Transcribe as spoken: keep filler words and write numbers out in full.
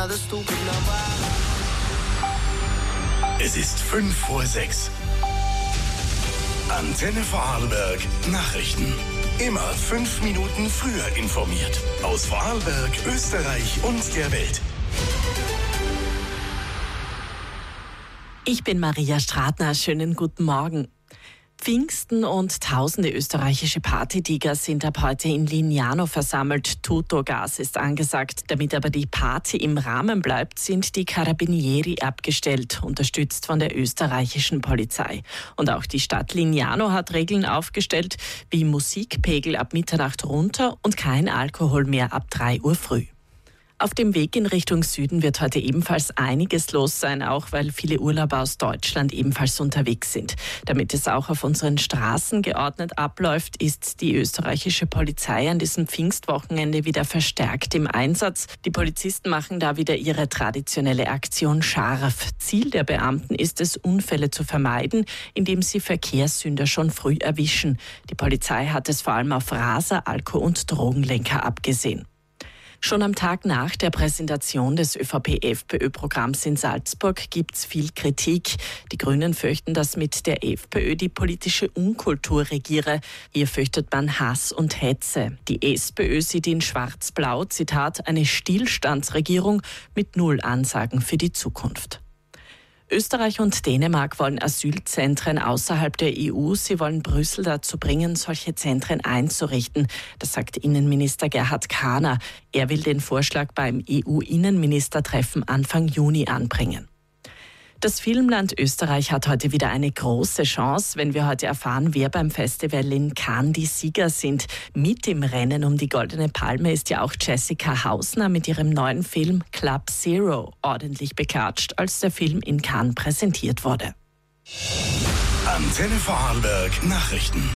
another stupid number. Es ist fünf vor sechs. Antenne Vorarlberg Nachrichten. Immer fünf Minuten früher informiert. Aus Vorarlberg, Österreich und der Welt. Ich bin Maria Stratner. Schönen guten Morgen. Pfingsten und tausende österreichische Partytiger sind ab heute in Lignano versammelt. Tuttogas ist angesagt. Damit aber die Party im Rahmen bleibt, sind die Carabinieri abgestellt, unterstützt von der österreichischen Polizei. Und auch die Stadt Lignano hat Regeln aufgestellt, wie Musikpegel ab Mitternacht runter und kein Alkohol mehr ab drei Uhr früh. Auf dem Weg in Richtung Süden wird heute ebenfalls einiges los sein, auch weil viele Urlauber aus Deutschland ebenfalls unterwegs sind. Damit es auch auf unseren Straßen geordnet abläuft, ist die österreichische Polizei an diesem Pfingstwochenende wieder verstärkt im Einsatz. Die Polizisten machen da wieder ihre traditionelle Aktion scharf. Ziel der Beamten ist es, Unfälle zu vermeiden, indem sie Verkehrssünder schon früh erwischen. Die Polizei hat es vor allem auf Raser, Alko- und Drogenlenker abgesehen. Schon am Tag nach der Präsentation des ÖVP-FPÖ-Programms in Salzburg gibt's viel Kritik. Die Grünen fürchten, dass mit der FPÖ die politische Unkultur regiere. Hier fürchtet man Hass und Hetze. Die SPÖ sieht in Schwarz-Blau, Zitat, eine Stillstandsregierung mit null Ansagen für die Zukunft. Österreich und Dänemark wollen Asylzentren außerhalb der E U. Sie wollen Brüssel dazu bringen, solche Zentren einzurichten. Das sagt Innenminister Gerhard Kahner. Er will den Vorschlag beim E U-Innenministertreffen Anfang Juni anbringen. Das Filmland Österreich hat heute wieder eine große Chance, wenn wir heute erfahren, wer beim Festival in Cannes die Sieger sind. Mit im Rennen um die Goldene Palme ist ja auch Jessica Hausner mit ihrem neuen Film Club Zero ordentlich beklatscht, als der Film in Cannes präsentiert wurde. Antenne Vorarlberg Nachrichten.